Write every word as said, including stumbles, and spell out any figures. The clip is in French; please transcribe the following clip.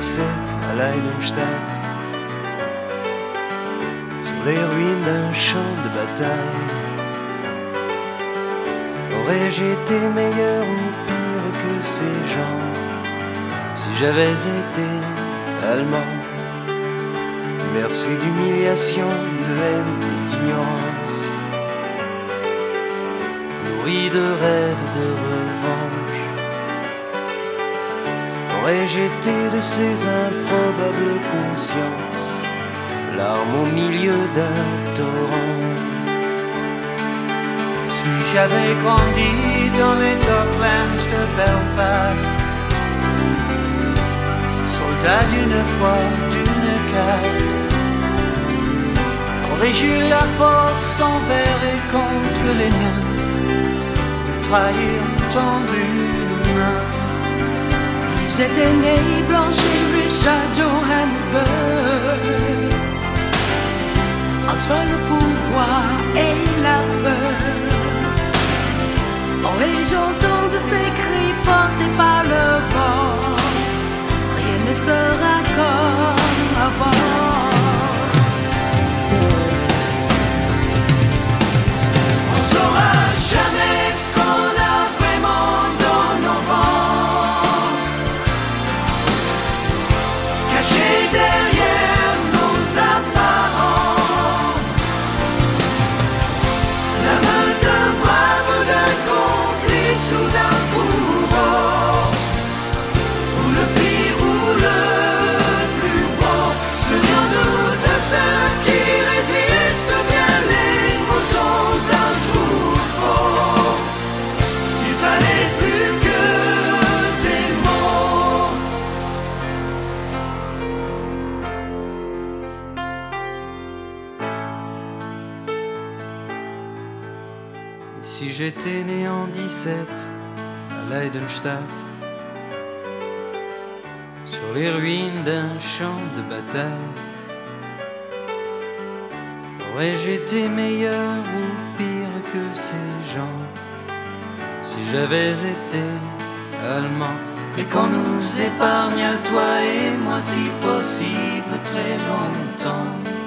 dix-sept à Leidenstadt, sur les ruines d'un champ de bataille. Aurais-je été meilleur ou pire que ces gens si j'avais été allemand? Merci d'humiliation, de haine, d'ignorance, nourri de rêves de revanche. Aurais-je été de ces improbables consciences, larmes au milieu d'un torrent? Si j'avais grandi dans les Docklands de Belfast, soldat d'une foi, d'une caste, aurais-je eu la force envers et contre les miens de trahir tendu une main? Si j'étais né blanche et riche à Johannesburg, entre le pouvoir et la peur, aurais-je entendu ces cris portés par le vent? Rien ne sera comme avant. On saura jamais ce qu'on a vraiment dans nos ventres, caché derrière nos apparences. La main d'un brave ou d'un complice ou d'un bourreau, ou le pire ou le plus beau. Souviens-nous de ceux qui résistent bien les moutons d'un troupeau. S'il fallait plus que des mots. Et si j'étais né en dix-sept à Leidenstadt, sur les ruines d'un champ de bataille, aurais-je été meilleur ou pire que ces gens si j'avais été allemand? Et qu'on nous épargne à toi et moi si possible très longtemps.